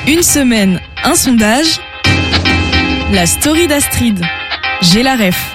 Une semaine, un sondage. La story d'Astrid. J'ai la ref.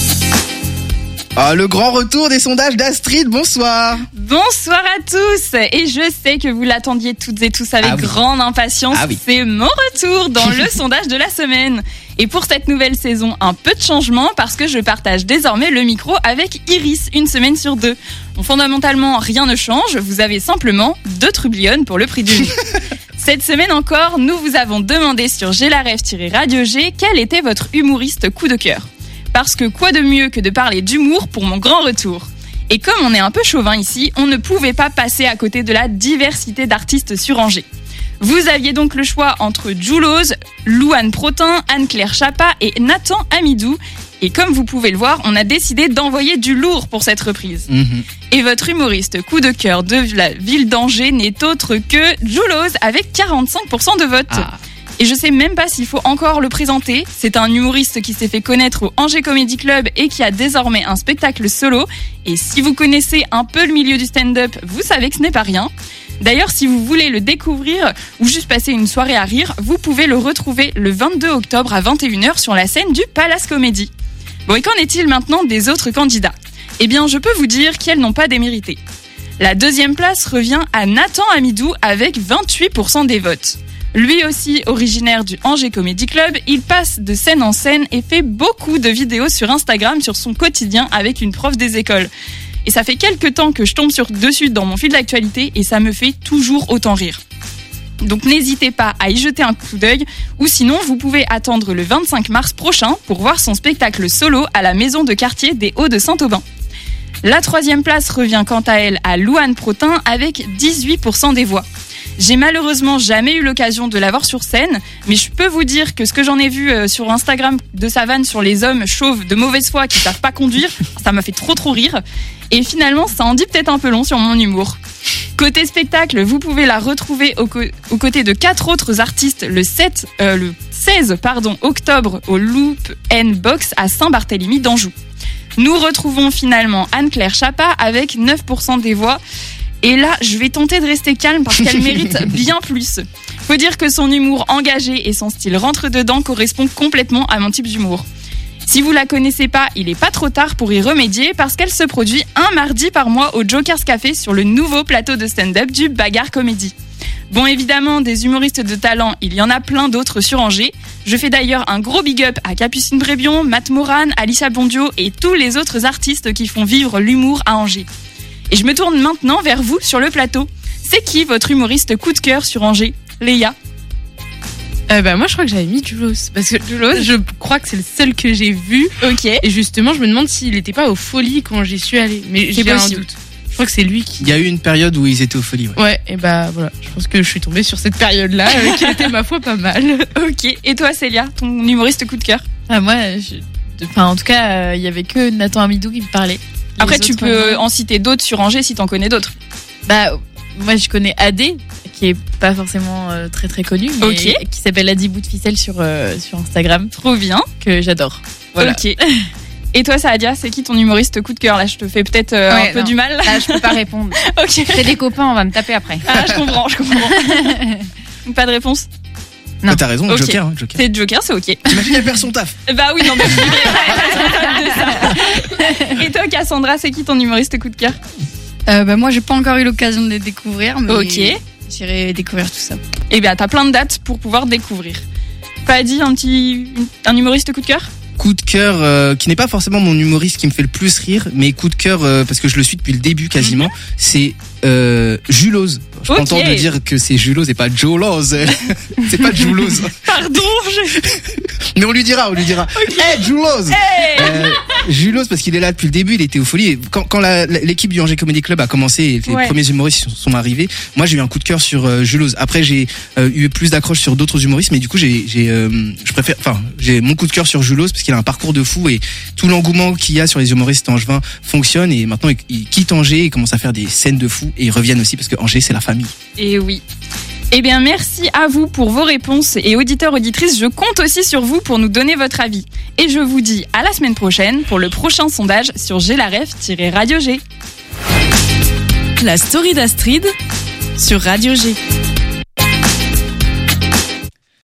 Ah, le grand retour des sondages d'Astrid, bonsoir. Bonsoir à tous. Et je sais que vous l'attendiez toutes et tous avec grande impatience. C'est mon retour dans le sondage de la semaine. Et pour cette nouvelle saison, un peu de changement parce que je partage désormais le micro avec Iris, une semaine sur deux. Donc fondamentalement, rien ne change, vous avez simplement 2 trublionnes pour le prix d'une. Cette semaine encore, nous vous avons demandé sur J'ai la ref-Radio G quel était votre humoriste coup de cœur. Parce que quoi de mieux que de parler d'humour pour mon grand retour. Et comme on est un peu chauvin ici, on ne pouvait pas passer à côté de la diversité d'artistes sur Angers. Vous aviez donc le choix entre Julos, Louane Protin, Anne-Claire Chapa et Nathan Amidou. Et comme vous pouvez le voir, on a décidé d'envoyer du lourd pour cette reprise. Et votre humoriste coup de cœur de la ville d'Angers n'est autre que Julos avec 45% de vote. Et je sais même pas s'il faut encore le présenter. C'est un humoriste qui s'est fait connaître au Angers Comedy Club et qui a désormais un spectacle solo. Et si vous connaissez un peu le milieu du stand-up, vous savez que ce n'est pas rien. D'ailleurs, si vous voulez le découvrir ou juste passer une soirée à rire, vous pouvez le retrouver le 22 octobre à 21h sur la scène du Palace Comedy. Bon, et qu'en est-il maintenant des autres candidats ? Eh bien, je peux vous dire qu'elles n'ont pas démérité. La deuxième place revient à Nathan Amidou avec 28% des votes. Lui aussi, originaire du Angers Comedy Club, il passe de scène en scène et fait beaucoup de vidéos sur Instagram sur son quotidien avec une prof des écoles. Et ça fait quelques temps que je tombe dessus dans mon fil d'actualité et ça me fait toujours autant rire. Donc n'hésitez pas à y jeter un coup d'œil ou sinon vous pouvez attendre le 25 mars prochain pour voir son spectacle solo à la maison de quartier des Hauts de Saint-Aubin. La 3e place revient quant à elle à Louane Protin avec 18% des voix. J'ai malheureusement jamais eu l'occasion de la voir sur scène, mais je peux vous dire que ce que j'en ai vu sur Instagram de sa vanne sur les hommes chauves de mauvaise foi qui savent pas conduire, ça m'a fait trop rire. Et finalement, ça en dit peut-être un peu long sur mon humour. Côté spectacle, vous pouvez la retrouver aux côtés de 4 autres artistes le 16 octobre au Loop N Box à Saint-Barthélemy d'Anjou. Nous retrouvons finalement Anne-Claire Chapa avec 9% des voix. Et là, je vais tenter de rester calme parce qu'elle mérite bien plus. Faut dire que son humour engagé et son style rentre-dedans correspondent complètement à mon type d'humour. Si vous la connaissez pas, il est pas trop tard pour y remédier parce qu'elle se produit un mardi par mois au Joker's Café sur le nouveau plateau de stand-up du Bagarre Comedy. Bon, évidemment, des humoristes de talent, il y en a plein d'autres sur Angers. Je fais d'ailleurs un gros big up à Capucine Brébion, Matt Moran, Alicia Bondio et tous les autres artistes qui font vivre l'humour à Angers. Et je me tourne maintenant vers vous sur le plateau. C'est qui votre humoriste coup de cœur sur Angers ? Léa ? Moi je crois que j'avais mis Julos parce que Julos, je crois que c'est le seul que j'ai vu. Ok. Et justement je me demande s'il était pas aux Folies quand j'y suis allée. Mais j'ai un doute. Je crois que c'est lui qui... Il y a eu une période où ils étaient aux Folies. Ouais, et voilà. Je pense que je suis tombée sur cette période-là qui était ma foi pas mal. Ok. Et toi Célia, ton humoriste coup de cœur ? Moi, en tout cas, il y avait que Nathan Amidou qui me parlait. Après, tu peux en citer d'autres sur Angers si t'en connais d'autres. Moi, je connais Adé, qui est pas forcément très très connu, mais qui s'appelle Adi Bout de Ficelle sur Instagram. Trop bien. Que j'adore. Voilà. Ok. Et toi, Saadia, c'est qui ton humoriste coup de cœur ? Là, je te fais peut-être un peu du mal. Là, je peux pas répondre. Ok. C'est des copains, on va me taper après. Ah, je comprends. Pas de réponse ? Non. T'as raison, Okay. Joker. C'est Joker, c'est ok. T'imagines, elle perd son taf. Bah oui, non, mais je suis responsable de ça. Et toi, Cassandra, c'est qui ton humoriste coup de cœur ? Moi, j'ai pas encore eu l'occasion de les découvrir, mais j'irai découvrir tout ça. Eh bien, t'as plein de dates pour pouvoir découvrir. Fadi, un humoriste coup de cœur ? Coup de cœur qui n'est pas forcément mon humoriste qui me fait le plus rire, mais coup de cœur parce que je le suis depuis le début quasiment, c'est Julos. Je suis content de dire que c'est Julos et pas Jolos. C'est pas Julos. Pardon. Mais on lui dira. Hey Julos. Julos parce qu'il est là depuis le début, il était aux Folies. Et quand l'équipe du Angers Comedy Club a commencé et les premiers humoristes sont arrivés, moi j'ai eu un coup de cœur sur Julos. Après j'ai eu plus d'accroche sur d'autres humoristes, mais du coup j'ai mon coup de cœur sur Julos parce qu'il a un parcours de fou et tout l'engouement qu'il y a sur les humoristes angevins fonctionne et maintenant il quitte Angers et commence à faire des scènes de fou et ils reviennent aussi parce que Angers c'est la famille. Et oui. Eh bien, merci à vous pour vos réponses et auditeurs, auditrices, je compte aussi sur vous pour nous donner votre avis. Et je vous dis à la semaine prochaine pour le prochain sondage sur J'ai la ref-Radio G. La story d'Astrid sur Radio G.